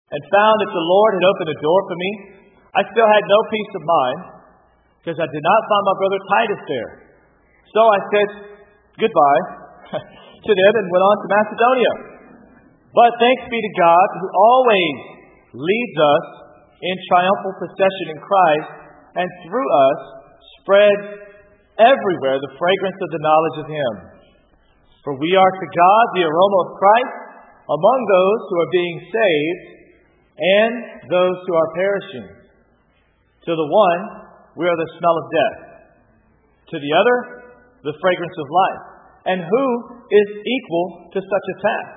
and found that the Lord had opened a door for me, I still had no peace of mind because I did not find my brother Titus there. So I said goodbye to them and went on to Macedonia. But thanks be to God who always leads us in triumphal procession in Christ, and through us spreads everywhere the fragrance of the knowledge of Him. For we are to God the aroma of Christ among those who are being saved and those who are perishing. To the one, we are the smell of death. To the other, the fragrance of life. And who is equal to such a task?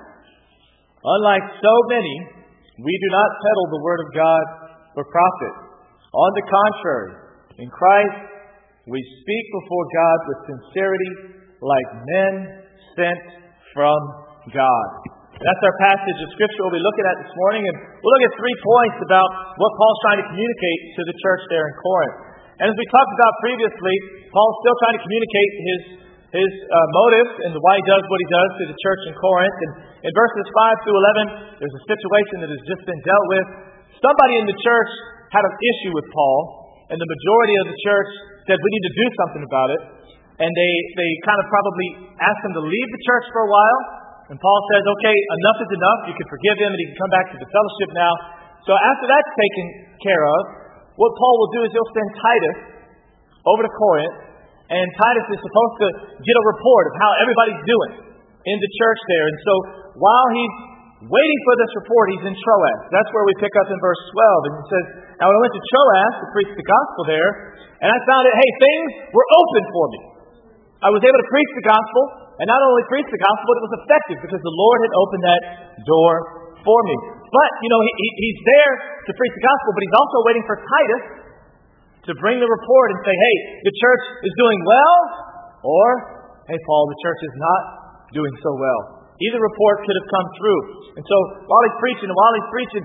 Unlike so many, we do not peddle the word of God for profit. On the contrary, in Christ, we speak before God with sincerity, like men sent from God. That's our passage of Scripture we'll be looking at this morning, and we'll look at 3 points about what Paul's trying to communicate to the church there in Corinth. And as we talked about previously, Paul's still trying to communicate his motives and why he does what he does to the church in Corinth. And in verses 5 through 11, there's a situation that has just been dealt with. Somebody in the church had an issue with Paul, and the majority of the church said, we need to do something about it. And they kind of probably asked him to leave the church for a while. And Paul says, okay, enough is enough. You can forgive him and he can come back to the fellowship now. So after that's taken care of, what Paul will do is he'll send Titus over to Corinth. And Titus is supposed to get a report of how everybody's doing in the church there. And so while he's waiting for this report, he's in Troas. That's where we pick up in verse 12. And he says, now when I went to Troas to preach the gospel there, and I found that, hey, things were open for me. I was able to preach the gospel, and not only preach the gospel, but it was effective because the Lord had opened that door for me. But, he's there to preach the gospel, but he's also waiting for Titus to bring the report and say, hey, the church is doing well, or, hey, Paul, the church is not doing so well. Either report could have come through. And so while he's preaching, he's waiting,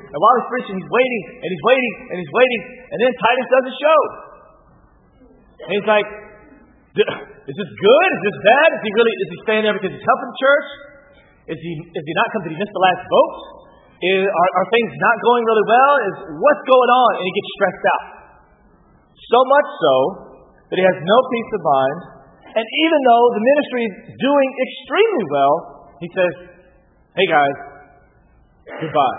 and he's waiting, and he's waiting, and then Titus doesn't show. And he's like, is this good? Is this bad? Is he staying there because he's helping the church? Is he not come? Did he miss the last boat? Are things not going really well? What's going on? And he gets stressed out. So much so that he has no peace of mind. And even though the ministry is doing extremely well, he says, hey guys, goodbye.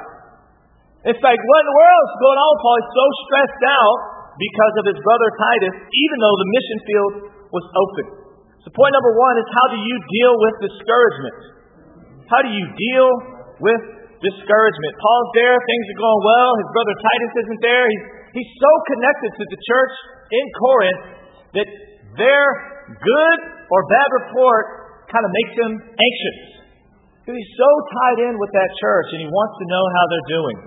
It's like, what in the world is going on? Paul is so stressed out because of his brother Titus, even though the mission field was open. So point number 1 is, how do you deal with discouragement? How do you deal with discouragement? Paul's there, things are going well, his brother Titus isn't there. He's so connected to the church in Corinth that their good or bad report kind of makes him anxious. Because he's so tied in with that church and he wants to know how they're doing.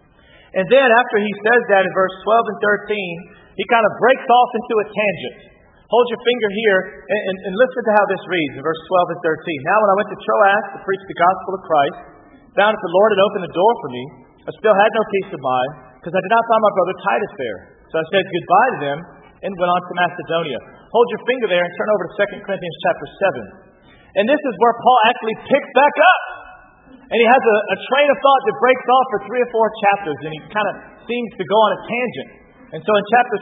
And then after he says that in verse 12 and 13, he kind of breaks off into a tangent. Hold your finger here and listen to how this reads in verse 12 and 13. Now when I went to Troas to preach the gospel of Christ, found that the Lord had opened the door for me, I still had no peace of mind because I did not find my brother Titus there. So I said goodbye to them and went on to Macedonia. Hold your finger there and turn over to 2 Corinthians chapter 7. And this is where Paul actually picks back up. And he has a train of thought that breaks off for 3 or 4 chapters, and he kind of seems to go on a tangent. And so in chapter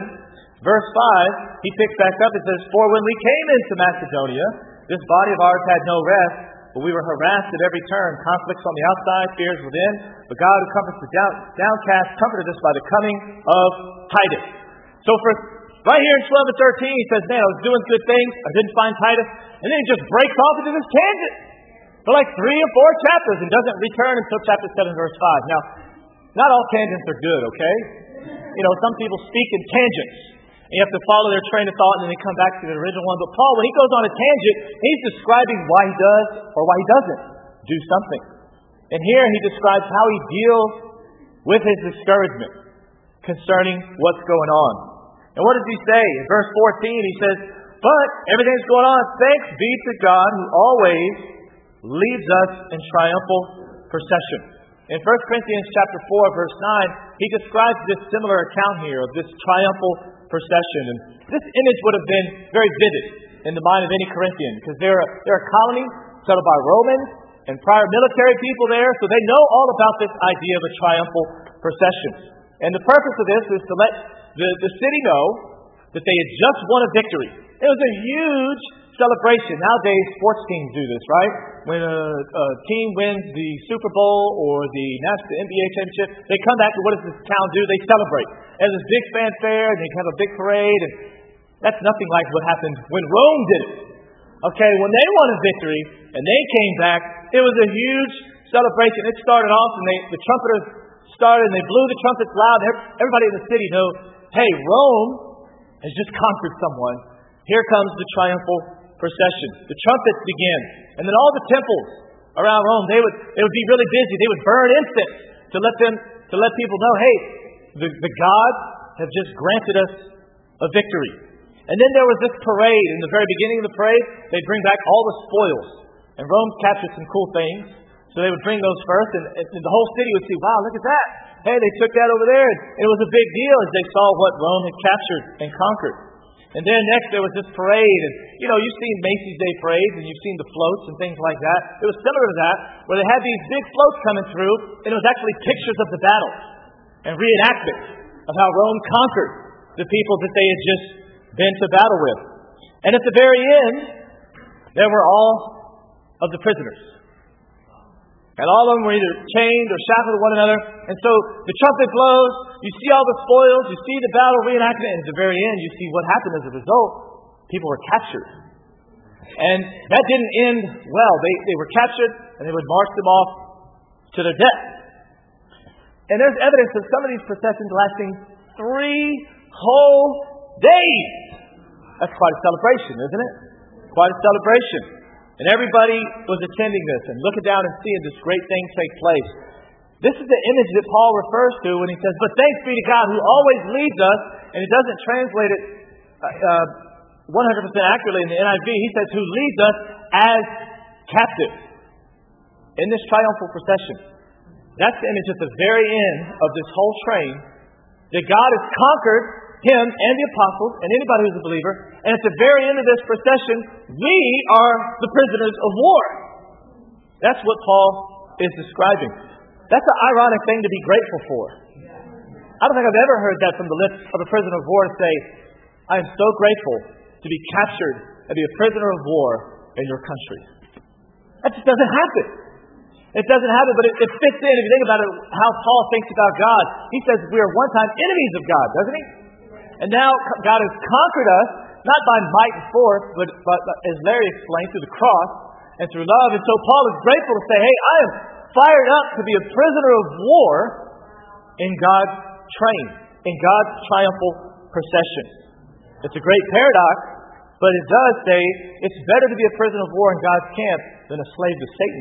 7, verse 5, he picks back up and says, for when we came into Macedonia, this body of ours had no rest, but we were harassed at every turn, conflicts on the outside, fears within. But God who comforts the downcast comforted us by the coming of Titus. So for right here in 12 and 13, he says, man, I was doing good things, I didn't find Titus. And then he just breaks off into this tangent for like 3 or 4 chapters and doesn't return until chapter 7, verse 5. Now, not all tangents are good, okay? Some people speak in tangents. And you have to follow their train of thought and then they come back to the original one. But Paul, when he goes on a tangent, he's describing why he does or why he doesn't do something. And here he describes how he deals with his discouragement concerning what's going on. And what does he say? In verse 14, he says, but everything's going on. Thanks be to God who always leads us in triumphal procession. In 1 Corinthians chapter 4, verse 9, he describes this similar account here of this triumphal procession. And this image would have been very vivid in the mind of any Corinthian because they're a colony settled by Romans, and prior military people there, so they know all about this idea of a triumphal procession. And the purpose of this is to let the city know that they had just won a victory. It was a huge celebration. Nowadays, sports teams do this, right? When a team wins the Super Bowl or the NBA championship, they come back to what does this town do? They celebrate. And there's big fanfare, and they have a big parade, and that's nothing like what happened when Rome did it. Okay, when they won a victory and they came back, it was a huge celebration. It started off, and the trumpeters started, and they blew the trumpets loud. Everybody in the city knew, hey, Rome has just conquered someone. Here comes the triumphal procession. The trumpets began, and then all the temples around Rome, they would be really busy. They would burn incense to let people know, hey, the gods have just granted us a victory. And then there was this parade. In the very beginning of the parade, they'd bring back all the spoils. And Rome captured some cool things, so they would bring those first, and the whole city would see, wow, look at that. Hey, they took that over there. And it was a big deal as they saw what Rome had captured and conquered. And then next there was this parade, and you've seen Macy's Day Parades, and you've seen the floats and things like that. It was similar to that, where they had these big floats coming through, and it was actually pictures of the battle and reenactments of how Rome conquered the people that they had just been to battle with. And at the very end, there were all of the prisoners. And all of them were either chained or shackled to one another. And so the trumpet blows, you see all the spoils, you see the battle reenactment, and at the very end, you see what happened as a result. People were captured. And that didn't end well. They were captured, and they would march them off to their death. And there's evidence of some of these processions lasting 3 whole days. That's quite a celebration, isn't it? Quite a celebration. And everybody was attending this and looking down and seeing this great thing take place. This is the image that Paul refers to when he says, but thanks be to God who always leads us, and he doesn't translate it 100% accurately in the NIV. He says, who leads us as captives in this triumphal procession. That's the image at the very end of this whole train, that God has conquered him and the apostles and anybody who's a believer, and at the very end of this procession, we are the prisoners of war. That's what Paul is describing. That's an ironic thing to be grateful for. I don't think I've ever heard that from the lips of a prisoner of war to say, I am so grateful to be captured and be a prisoner of war in your country. That just doesn't happen. It doesn't happen, but it fits in, if you think about it, how Paul thinks about God. He says we are one time enemies of God, doesn't he? And now God has conquered us, not by might and force, but as Larry explained, through the cross and through love. And so Paul is grateful to say, hey, I am fired up to be a prisoner of war in God's train, in God's triumphal procession. It's a great paradox, but it does say it's better to be a prisoner of war in God's camp than a slave to Satan.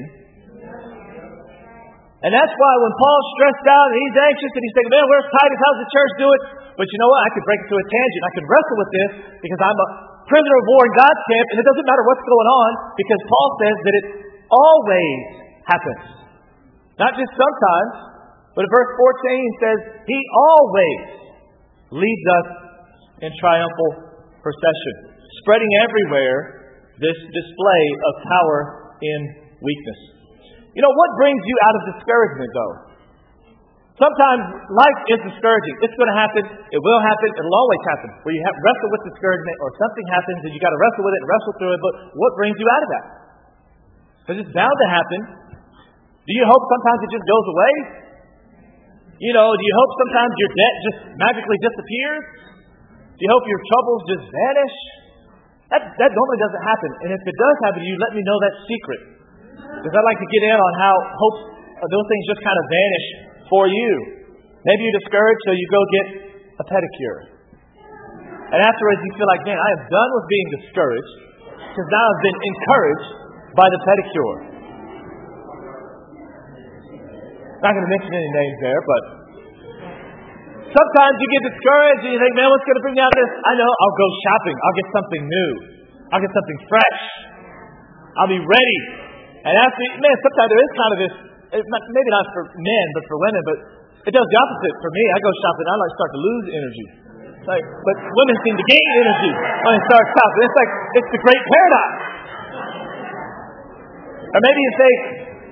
And that's why when Paul's stressed out and he's anxious and he's thinking, man, where's Titus? How's the church do it? But you know what? I could break it to a tangent. I could wrestle with this because I'm a prisoner of war in God's camp, and it doesn't matter what's going on because Paul says that it always happens. Not just sometimes, but in verse 14 says, he always leads us in triumphal procession, spreading everywhere this display of power in weakness. You know, what brings you out of discouragement, though? Sometimes life is discouraging. It's going to happen. It will happen. It'll always happen. Where you wrestle with discouragement or something happens and you got to wrestle with it and wrestle through it. But what brings you out of that? Because it's bound to happen. Do you hope sometimes it just goes away? Do you hope sometimes your debt just magically disappears? Do you hope your troubles just vanish? That normally doesn't happen. And if it does happen to you, let me know that secret. Because I'd like to get in on how those things just kind of vanish for you. Maybe you're discouraged, so you go get a pedicure. And afterwards you feel like, man, I am done with being discouraged because now I've been encouraged by the pedicure. I'm not going to mention any names there, but sometimes you get discouraged and you think, man, what's going to bring me out of this? I know, I'll go shopping. I'll get something new. I'll get something fresh. I'll be ready. And sometimes there is kind of this, maybe not for men, but for women, but it does the opposite for me. I go shopping, I start to lose energy. But women seem to gain energy when they start shopping. It's the great paradox. Or maybe you say,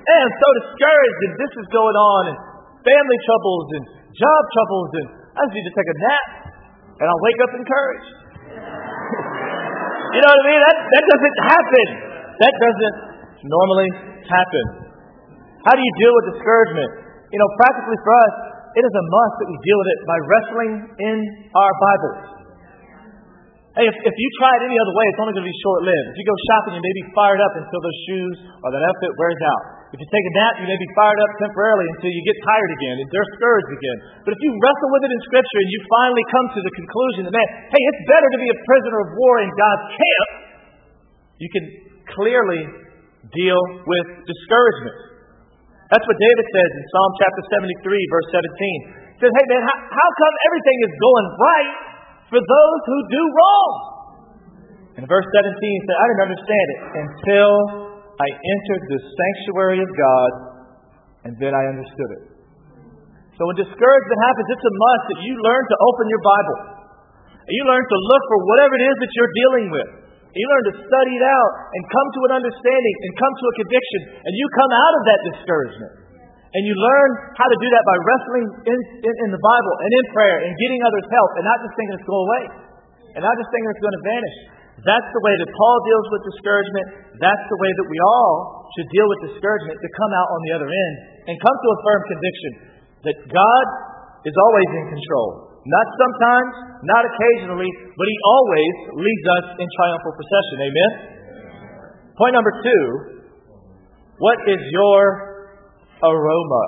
man, I'm so discouraged, and this is going on, and family troubles, and job troubles, and I just need to take a nap, and I'll wake up encouraged. You know what I mean? That doesn't happen. That doesn't normally happen. How do you deal with discouragement? You know, practically for us, it is a must that we deal with it by wrestling in our Bibles. Hey, if you try it any other way, it's only going to be short-lived. If you go shopping, you may be fired up until those shoes or that outfit wears out. If you take a nap, you may be fired up temporarily until you get tired again and discouraged again. But if you wrestle with it in Scripture and you finally come to the conclusion that, man, hey, it's better to be a prisoner of war in God's camp, you can clearly deal with discouragement. That's what David says in Psalm chapter 73, verse 17. He says, hey, man, how come everything is going right for those who do wrong? And verse 17 said, I didn't understand it until I entered the sanctuary of God, and then I understood it. So when discouragement happens, it's a must that you learn to open your Bible. And you learn to look for whatever it is that you're dealing with. And you learn to study it out and come to an understanding and come to a conviction. And you come out of that discouragement. And you learn how to do that by wrestling in the Bible and in prayer and getting others' help and not just thinking it's going away. And not just thinking it's going to vanish. That's the way that Paul deals with discouragement. That's the way that we all should deal with discouragement, to come out on the other end and come to a firm conviction that God is always in control. Not sometimes, not occasionally, but He always leads us in triumphal procession. Amen? Point number 2. What is your aroma?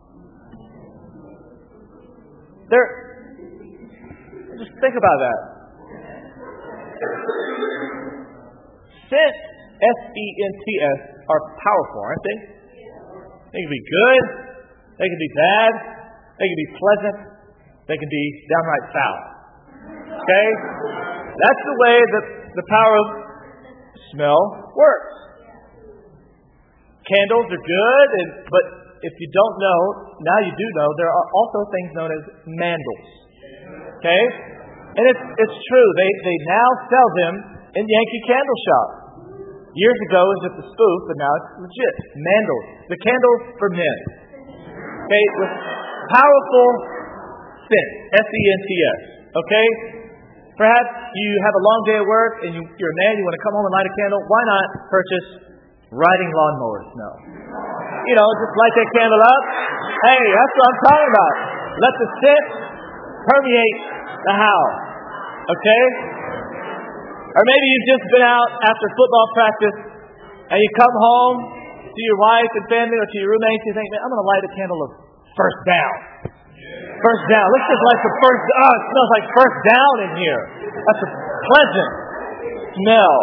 Just think about that. Scents, S-E-N-T-S, are powerful, aren't they? They can be good. They can be bad. They can be pleasant. They can be downright foul. Okay? That's the way that the power of smell works. Candles are good, but if you don't know, now you do know, there are also things known as mandals. Okay? And it's true. They now sell them in Yankee Candle Shop. Years ago it was just a spoof, but now it's legit. Mandals. The candles for men. Okay? With powerful scent. S-E-N-T-S. Okay? Perhaps you have a long day at work and you're a man, you want to come home and light a candle. Why not purchase riding lawnmower smell? You know, just light that candle up. Hey, that's what I'm talking about. Let the scent permeate the house. Okay? Or maybe you've just been out after football practice and you come home to your wife and family or to your roommates and you think, man, I'm going to light a candle of first down. First down. Let's just light the first. Oh, it smells like first down in here. That's a pleasant smell.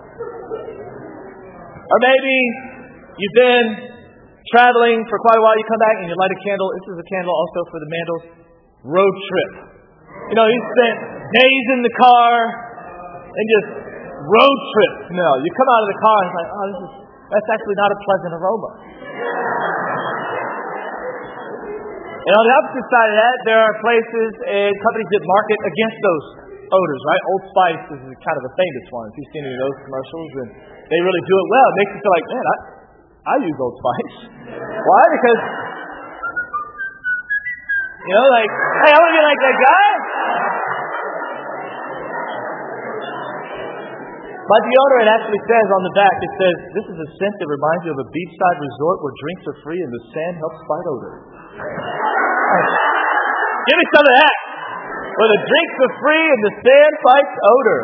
Or maybe you've been traveling for quite a while. You come back and you light a candle. This is a candle also for the Mandals. Road trip. You know, you spent days in the car and just road trip smell. You come out of the car and it's like, oh, that's actually not a pleasant aroma. And on the opposite side of that, there are places and companies that market against those odors, right? Old Spice is kind of a famous one. If you've seen any of those commercials, and they really do it well. It makes you feel like, man, I use Old Spice. Why? Because, you know, like, hey, I want to be like that guy. But the odor, it actually says on the back, it says, this is a scent that reminds you of a beachside resort where drinks are free and the sand helps fight odor. Give me some of that. Where the drinks are free and the sand fights odor.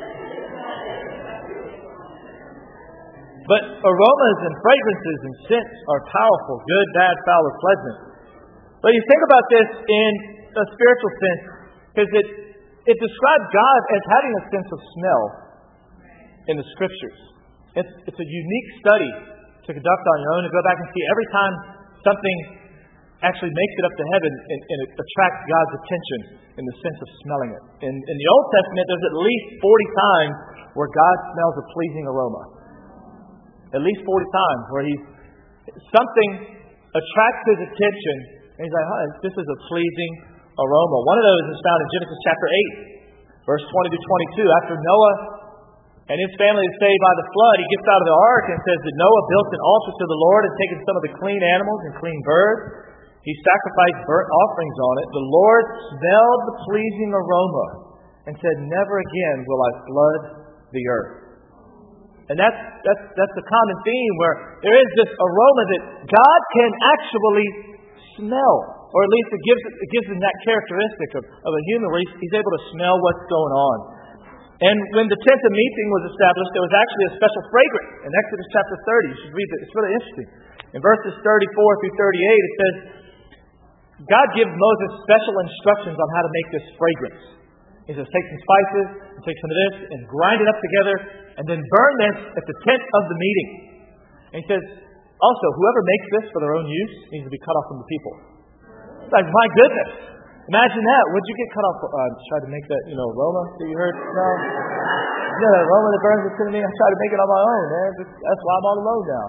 But aromas and fragrances and scents are powerful. Good, bad, foul, or pleasant. But you think about this in a spiritual sense, because it describes God as having a sense of smell in the Scriptures. It's a unique study to conduct on your own and go back and see every time something actually makes it up to heaven and it attracts God's attention in the sense of smelling it. In the Old Testament, there's at least 40 times where God smells a pleasing aroma. At least 40 times where something attracts His attention and He's like, this is a pleasing aroma. One of those is found in Genesis chapter 8, verse 20 to 22. After Noah and his family is saved by the flood, he gets out of the ark and says that Noah built an altar to the Lord and taken some of the clean animals and clean birds. He sacrificed burnt offerings on it. The Lord smelled the pleasing aroma and said, never again will I flood the earth. And that's the common theme, where there is this aroma that God can actually smell. Or at least it gives him that characteristic of a human, where he's able to smell what's going on. And when the tent of meeting was established, there was actually a special fragrance. In Exodus chapter 30, you should read it. It's really interesting. In verses 34 through 38, it says, God gives Moses special instructions on how to make this fragrance. He says, take some spices, and take some of this, and grind it up together, and then burn this at the tent of the meeting. And he says, also, whoever makes this for their own use needs to be cut off from the people. It's like, my goodness. Imagine that. Would you get cut off? Try to make that, aroma that you heard? No. That aroma that burns within me. I try to make it on my own, man. That's why I'm all alone now.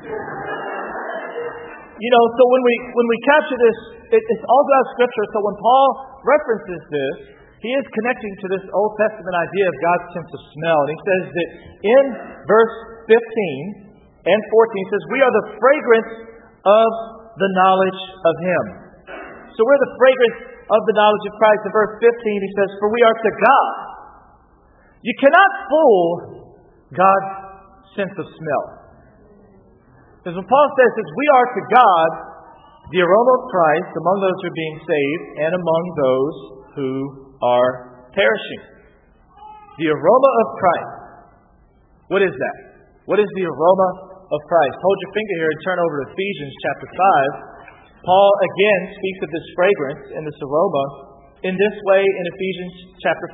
So when we capture this, it's all God's Scripture. So when Paul references this, he is connecting to this Old Testament idea of God's sense of smell. And he says that in verse 15 and 14, he says, we are the fragrance of the knowledge of Him. So we're the fragrance of the knowledge of Christ. In verse 15, he says, for we are to God. You cannot fool God's sense of smell. Because when Paul says that we are to God the aroma of Christ among those who are being saved and among those who are perishing. The aroma of Christ. What is that? What is the aroma of Christ? Hold your finger here and turn over to Ephesians chapter 5. Paul again speaks of this fragrance and this aroma in this way in Ephesians chapter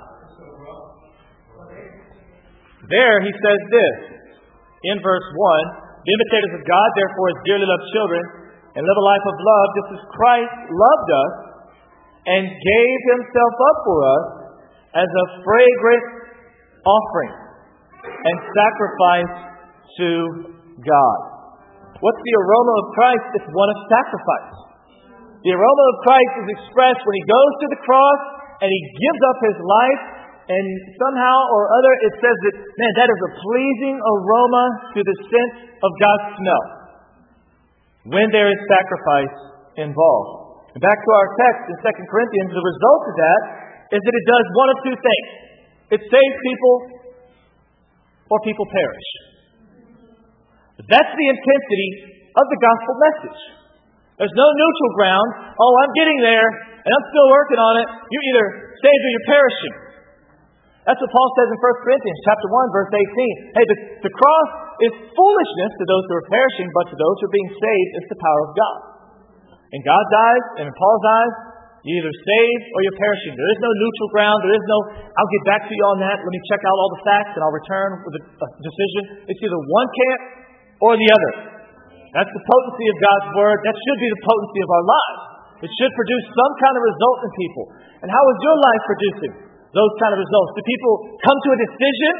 5. There he says this in verse 1, be imitators of God, therefore, as dearly loved children, and live a life of love, just as Christ loved us and gave Himself up for us as a fragrant offering and sacrifice to God. What's the aroma of Christ? It's one of sacrifice. The aroma of Christ is expressed when He goes to the cross and He gives up His life, and somehow or other it says that, man, that is a pleasing aroma to the sense of God's smell when there is sacrifice involved. And back to our text in 2 Corinthians, the result of that is that it does one of two things. It saves people or people perish. That's the intensity of the gospel message. There's no neutral ground. Oh, I'm getting there and I'm still working on it. You're either saved or you're perishing. That's what Paul says in 1 Corinthians chapter 1, verse 18. Hey, the cross is foolishness to those who are perishing, but to those who are being saved, it's the power of God. In God's eyes and in Paul's eyes, you're either saved or you're perishing. There is no neutral ground. There is no, I'll get back to you on that. Let me check out all the facts and I'll return with a decision. It's either one camp or the other. That's the potency of God's Word. That should be the potency of our lives. It should produce some kind of result in people. And how is your life producing those kind of results? Do people come to a decision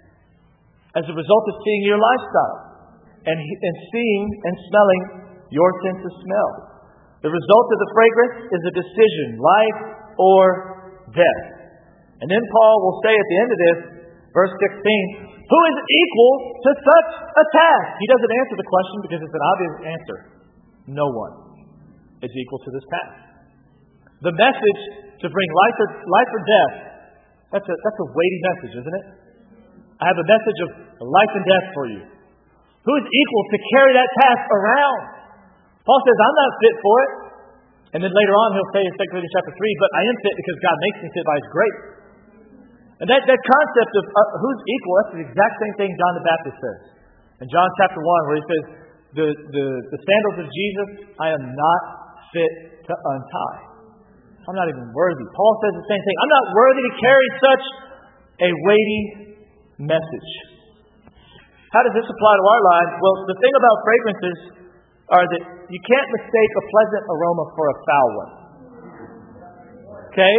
as a result of seeing your lifestyle and seeing and smelling your sense of smell? The result of the fragrance is a decision, life or death. And then Paul will say at the end of this, verse 16, who is equal to such a task? He doesn't answer the question because it's an obvious answer. No one is equal to this task. The message to bring life or death, that's a weighty message, isn't it? I have a message of life and death for you. Who is equal to carry that task around? Paul says, I'm not fit for it. And then later on he'll say in 2 Corinthians chapter 3, but I am fit because God makes me fit by His grace. And that concept of who's equal, that's the exact same thing John the Baptist says. In John chapter 1, where he says, the sandals of Jesus, I am not fit to untie. I'm not even worthy. Paul says the same thing. I'm not worthy to carry such a weighty message. How does this apply to our lives? Well, the thing about fragrances are that you can't mistake a pleasant aroma for a foul one. Okay?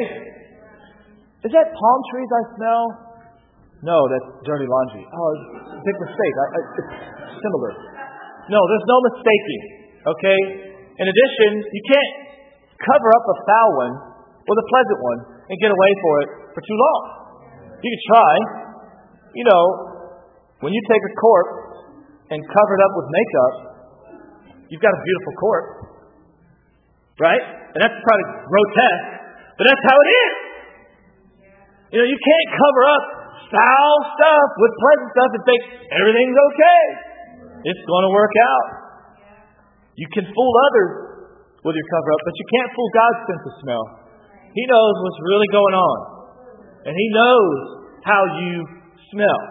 Is that palm trees I smell? No, that's dirty laundry. Oh, it's a big mistake. It's similar. No, there's no mistaking. Okay? In addition, you can't cover up a foul one with a pleasant one and get away for it for too long. You can try, You know, when you take a corpse and cover it up with makeup, you've got a beautiful corpse. Right? And that's probably grotesque, but that's how it is. You know, you can't cover up foul stuff with pleasant stuff and think everything's okay. It's going to work out. You can fool others with your cover up, but you can't fool God's sense of smell. He knows what's really going on. And He knows how you smell.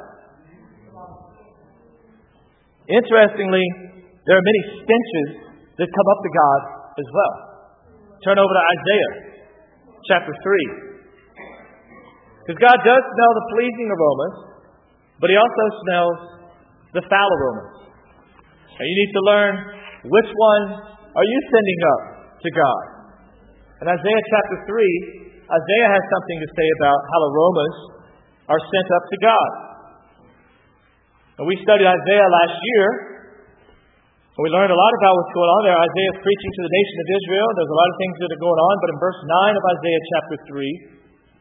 Interestingly, there are many stenches that come up to God as well. Turn over to Isaiah chapter 3. Because God does smell the pleasing aromas, but He also smells the foul aromas. And you need to learn which one are you sending up to God. In Isaiah chapter 3, Isaiah has something to say about how aromas are sent up to God. And we studied Isaiah last year, and we learned a lot about what's going on there. Isaiah is preaching to the nation of Israel. There's a lot of things that are going on, but in verse 9 of Isaiah chapter 3,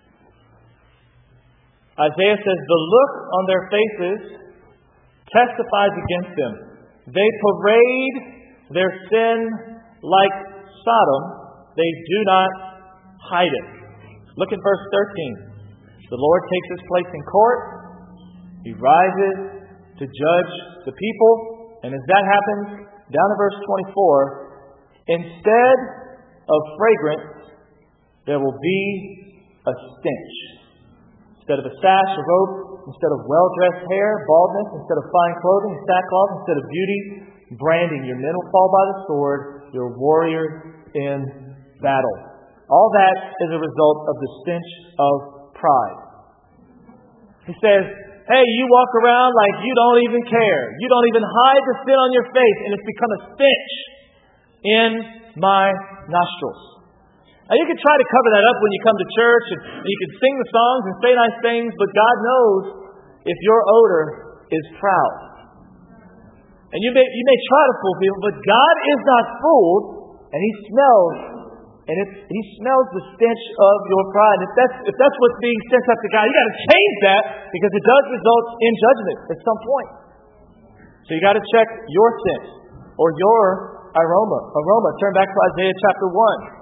Isaiah says, "The look on their faces testifies against them. They parade their sin like Sodom. They do not hide it." Look at verse 13. "The Lord takes His place in court. He rises to judge the people." And as that happens, down to verse 24, "Instead of fragrance, there will be a stench. Instead of a sash, a robe. Instead of well-dressed hair, baldness. Instead of fine clothing, sackcloth. Instead of beauty, branding. Your men will fall by the sword. Your warriors in battle." All that is a result of the stench of pride. He says, hey, you walk around like you don't even care. You don't even hide the sin on your face, and it's become a stench in my nostrils. Now, you can try to cover that up when you come to church, and you can sing the songs and say nice things, but God knows if your odor is proud. And you may try to fool people, but God is not fooled, and He smells, He smells the stench of your pride. If that's what's being sent up to God, you got to change that, because it does result in judgment at some point. So you got to check your scent or your aroma. Turn back to Isaiah chapter 1.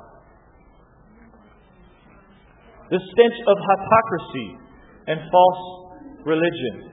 The stench of hypocrisy and false religion.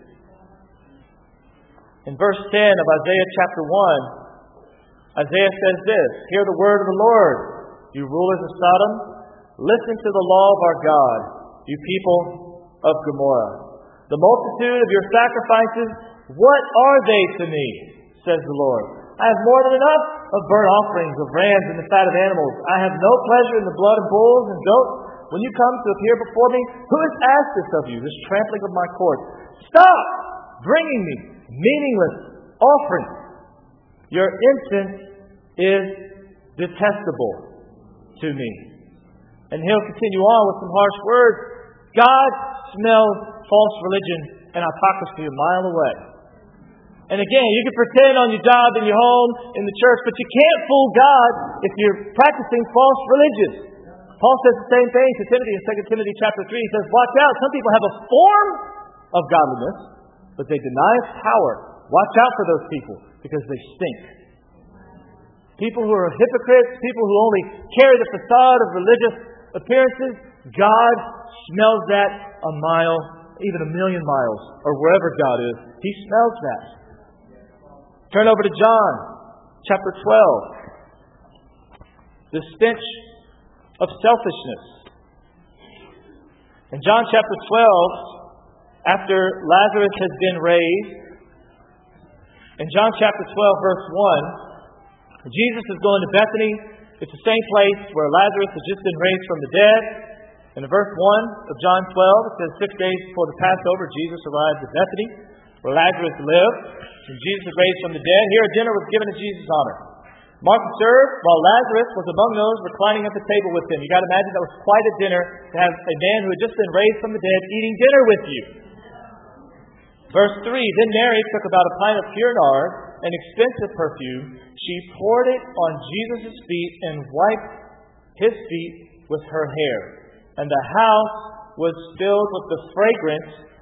In verse 10 of Isaiah chapter 1, Isaiah says this, "Hear the word of the Lord, you rulers of Sodom. Listen to the law of our God, you people of Gomorrah. The multitude of your sacrifices, what are they to me, says the Lord? I have more than enough of burnt offerings, of rams and the fat of animals. I have no pleasure in the blood of bulls and goats. When you come to appear before me, who has asked this of you, this trampling of my courts? Stop bringing me meaningless offerings. Your incense is detestable to me." And he'll continue on with some harsh words. God smells false religion and hypocrisy a mile away. And again, you can pretend on your job, in your home, in the church, but you can't fool God if you're practicing false religion. Paul says the same thing to Timothy in 2 Timothy chapter 3. He says, watch out, some people have a form of godliness, but they deny its power. Watch out for those people, because they stink. People who are hypocrites, people who only carry the facade of religious appearances, God smells that a mile, even a million miles, or wherever God is. He smells that. Turn over to John chapter 12. The stench of selfishness. In John chapter 12, after Lazarus has been raised, in John chapter 12, verse 1, Jesus is going to Bethany. It's the same place where Lazarus has just been raised from the dead. And in verse 1 of John 12, it says, 6 days before the Passover, Jesus arrived at Bethany, where Lazarus lived. And Jesus was raised from the dead. Here a dinner was given in Jesus' honor. Martha served, while Lazarus was among those reclining at the table with him. You got to imagine that was quite a dinner to have a man who had just been raised from the dead eating dinner with you. Verse 3, then Mary took about a pint of pure nard, an expensive perfume. She poured it on Jesus' feet and wiped His feet with her hair. And the house was filled with the fragrance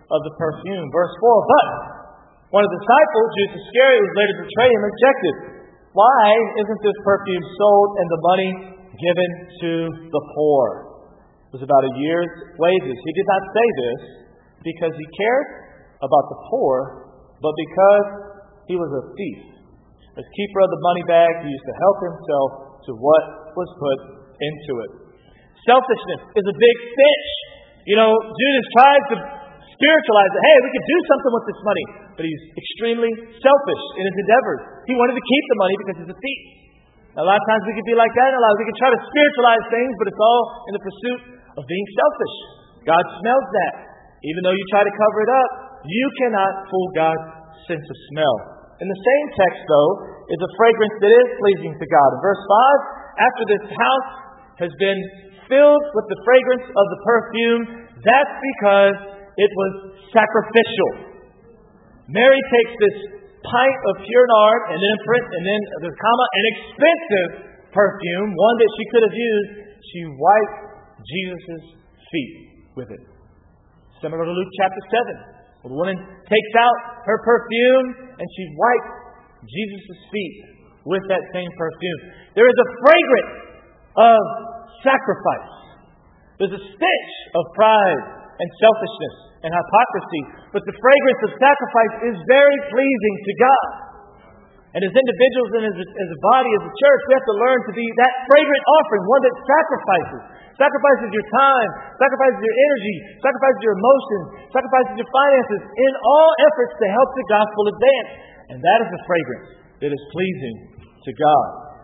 of the perfume. Verse 4, but one of the disciples, Judas Iscariot, was later to betray him, rejected. Why isn't this perfume sold and the money given to the poor? It was about a year's wages. He did not say this because he cared about the poor, but because he was a thief. As keeper of the money bag, he used to help himself to what was put into it. Selfishness is a big fish. Judas tried to spiritualize it. Hey, we could do something with this money. But he's extremely selfish in his endeavors. He wanted to keep the money because he's a thief. Now, a lot of times we could be like that. We can try to spiritualize things, but it's all in the pursuit of being selfish. God smells that. Even though you try to cover it up, you cannot fool God's sense of smell. In the same text, though, is a fragrance that is pleasing to God. In verse 5, after this house has been filled with the fragrance of the perfume, that's because it was sacrificial. Mary takes this pint of pure nard, and then there's an expensive perfume, one that she could have used. She wiped Jesus' feet with it. Similar to Luke chapter 7. The woman takes out her perfume and she wipes Jesus' feet with that same perfume. There is a fragrance of sacrifice. There's a stench of pride and selfishness and hypocrisy. But the fragrance of sacrifice is very pleasing to God. And as individuals and as a body, as a church, we have to learn to be that fragrant offering, one that sacrifices. Sacrifices your time, sacrifices your energy, sacrifices your emotions, sacrifices your finances in all efforts to help the gospel advance. And that is the fragrance that is pleasing to God.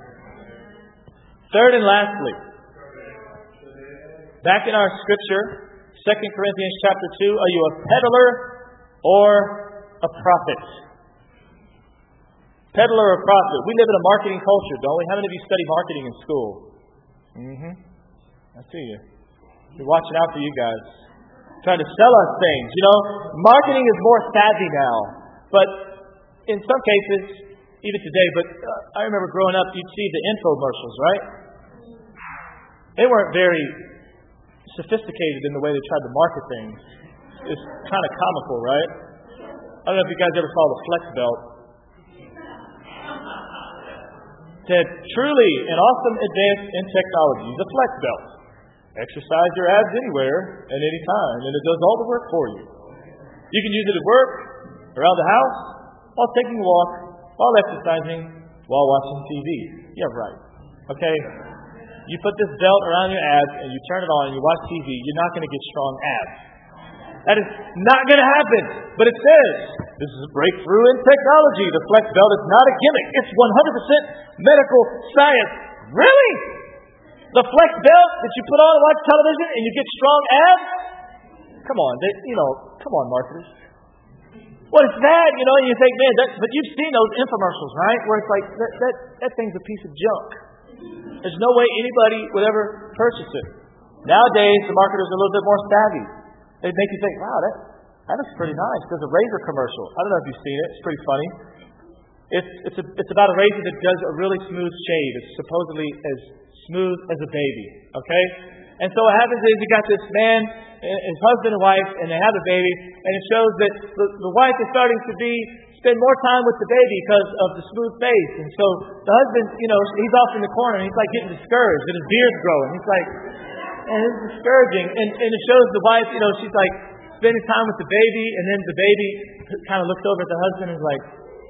Third and lastly, back in our scripture, 2 Corinthians chapter 2, are you a peddler or a prophet? Peddler or prophet? We live in a marketing culture, don't we? How many of you study marketing in school? I see you. We're watching out for you guys. Trying to sell us things. Marketing is more savvy now. But in some cases, even today, but I remember growing up, you'd see the infomercials, right? They weren't very sophisticated in the way they tried to market things. It's kind of comical, right? I don't know if you guys ever saw the Flex Belt. It said, truly an awesome advance in technology, the Flex Belt. Exercise your abs anywhere and anytime, and it does all the work for you. You can use it at work, around the house, while taking a walk, while exercising, while watching TV. Yeah, right. Okay? You put this belt around your abs and you turn it on and you watch TV, you're not going to get strong abs. That is not going to happen. But it says, this is a breakthrough in technology. The Flex Belt is not a gimmick. It's 100% medical science. Really? The Flex Belt that you put on to watch television and you get strong abs? Come on, come on, marketers. What is that? And you think, man, but you've seen those infomercials, right? Where it's like, that thing's a piece of junk. There's no way anybody would ever purchase it. Nowadays, the marketers are a little bit more savvy. They make you think, wow, that looks pretty nice. There's a razor commercial. I don't know if you've seen it. It's pretty funny. It's about a razor that does a really smooth shave. It's supposedly as smooth as a baby. Okay? And so what happens is you got this man, his husband and wife, and they have a baby, and it shows that the wife is starting to spend more time with the baby because of the smooth face. And so the husband, he's off in the corner, and he's like getting discouraged, and his beard's growing. He's like, man, this is discouraging. And it shows the wife, she's like spending time with the baby, and then the baby kind of looks over at the husband and is like,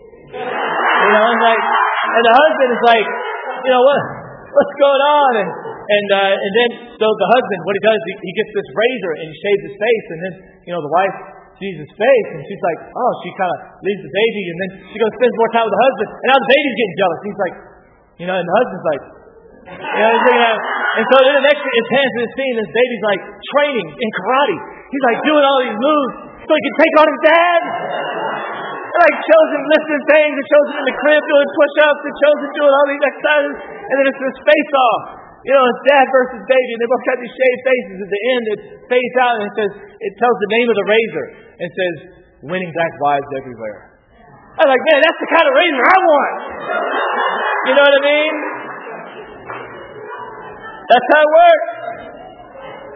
and the husband is like, what's going on? And then so the husband, what he does, he gets this razor and he shaves his face, and then the wife sees his face and she's like, oh, she kind of leaves the baby, and then she goes spends more time with the husband, and now the baby's getting jealous. He's like, and the husband's like, and so then the next intense in the scene, this baby's like training in karate. He's like doing all these moves so he can take on his dad. Like shows him lifting things, it shows him in the crib doing push-ups, it shows him doing all these exercises, and then it's this face-off. It's dad versus baby, and they both got these shaved faces. At the end, it fades out, and it tells the name of the razor, and says, winning back wives everywhere. I'm like, man, that's the kind of razor I want. You know what I mean? That's how it works.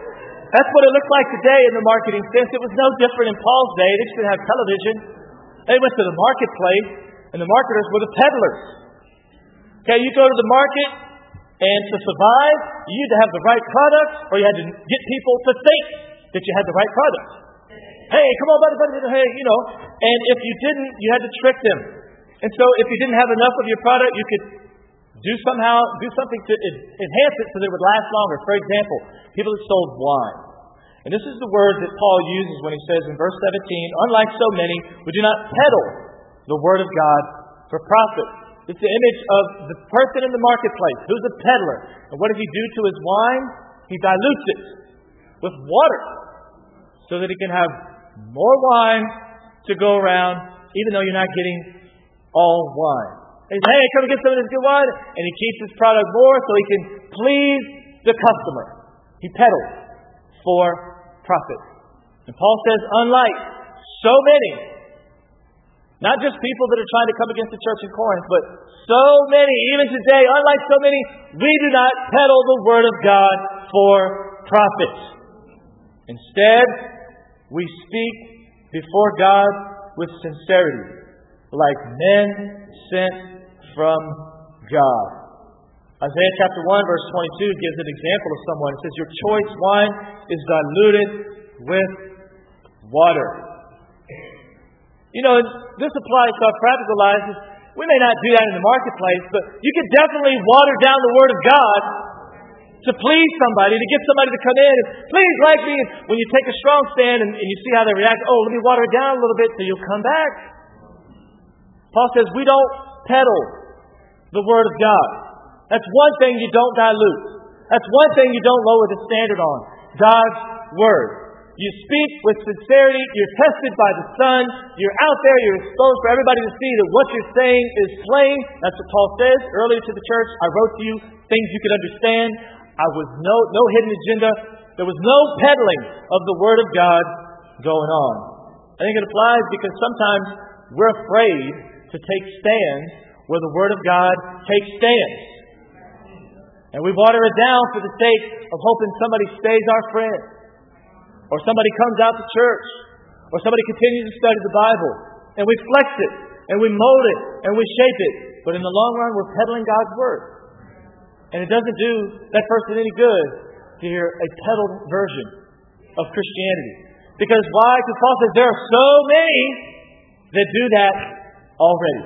That's what it looked like today in the marketing sense. It was no different in Paul's day. They didn't have television. They went to the marketplace, and the marketers were the peddlers. Okay, you go to the market, and to survive, you had to have the right product, or you had to get people to think that you had the right product. Hey, come on, buddy, hey, And if you didn't, you had to trick them. And so if you didn't have enough of your product, you could do something to enhance it so that it would last longer. For example, people that sold wine. And this is the word that Paul uses when he says in verse 17, unlike so many, we do not peddle the word of God for profit. It's the image of the person in the marketplace who's a peddler. And what does he do to his wine? He dilutes it with water so that he can have more wine to go around, even though you're not getting all wine. He says, hey, come and get some of this good wine. And he keeps his product more so he can please the customer. He peddles for profit. And Paul says, unlike so many, not just people that are trying to come against the church in Corinth, but so many, even today, unlike so many, we do not peddle the word of God for profit. Instead, we speak before God with sincerity, like men sent from God. Isaiah chapter 1 verse 22 gives an example of someone. It says, your choice wine is diluted with water. This applies to our practical lives. We may not do that in the marketplace, but you can definitely water down the Word of God to please somebody, to get somebody to come in and please like me. And when you take a strong stand and you see how they react, let me water it down a little bit so you'll come back. Paul says we don't peddle the Word of God. That's one thing you don't dilute. That's one thing you don't lower the standard on. God's Word. You speak with sincerity. You're tested by the sun. You're out there. You're exposed for everybody to see that what you're saying is plain. That's what Paul says earlier to the church. I wrote to you things you could understand. I was no hidden agenda. There was no peddling of the Word of God going on. I think it applies because sometimes we're afraid to take stands where the Word of God takes stands. And we water it down for the sake of hoping somebody stays our friend. Or somebody comes out to church. Or somebody continues to study the Bible. And we flex it. And we mold it. And we shape it. But in the long run, we're peddling God's Word. And it doesn't do that person any good to hear a peddled version of Christianity. Because why? Because Paul says there are so many that do that already.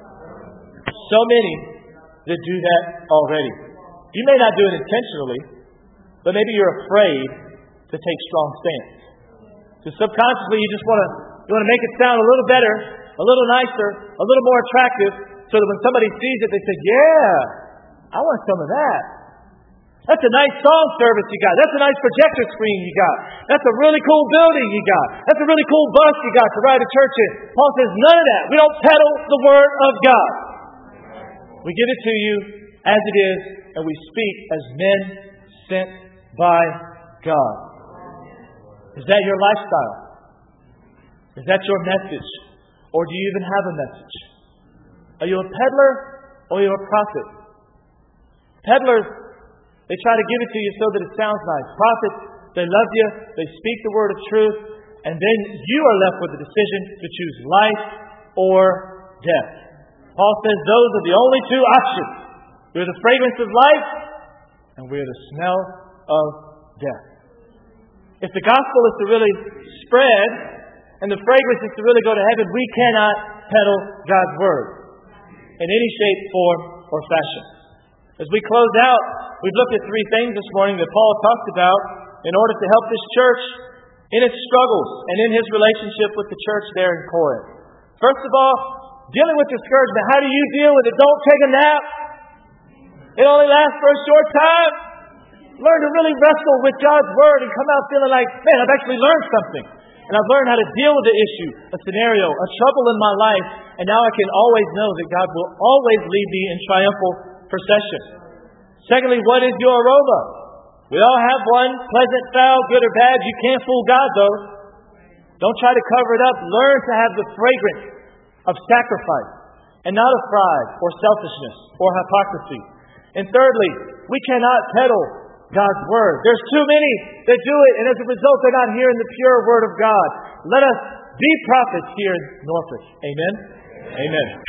So many that do that already. You may not do it intentionally, but maybe you're afraid to take strong stands. So subconsciously you want to make it sound a little better, a little nicer, a little more attractive, so that when somebody sees it, they say, yeah, I want some of that. That's a nice song service you got. That's a nice projector screen you got. That's a really cool building you got. That's a really cool bus you got to ride to church in. Paul says none of that. We don't peddle the Word of God. We give it to you as it is, and we speak as men sent by God. Is that your lifestyle? Is that your message? Or do you even have a message? Are you a peddler or are you a prophet? Peddlers, they try to give it to you so that it sounds nice. Prophets, they love you, they speak the word of truth, and then you are left with the decision to choose life or death. Paul says those are the only two options. We're the fragrance of life, and we're the smell of death. If the gospel is to really spread, and the fragrance is to really go to heaven, we cannot peddle God's Word in any shape, form, or fashion. As we close out, we've looked at three things this morning that Paul talked about in order to help this church in its struggles and in his relationship with the church there in Corinth. First of all, dealing with discouragement. How do you deal with it? Don't take a nap. It only lasts for a short time. Learn to really wrestle with God's Word and come out feeling like, man, I've actually learned something. And I've learned how to deal with the issue, a scenario, a trouble in my life. And now I can always know that God will always lead me in triumphal procession. Secondly, what is your aroma? We all have one, pleasant, foul, good or bad. You can't fool God, though. Don't try to cover it up. Learn to have the fragrance of sacrifice and not of pride or selfishness or hypocrisy. And thirdly, we cannot peddle God's Word. There's too many that do it, and as a result, they're not hearing the pure Word of God. Let us be prophets here in Norfolk. Amen? Amen.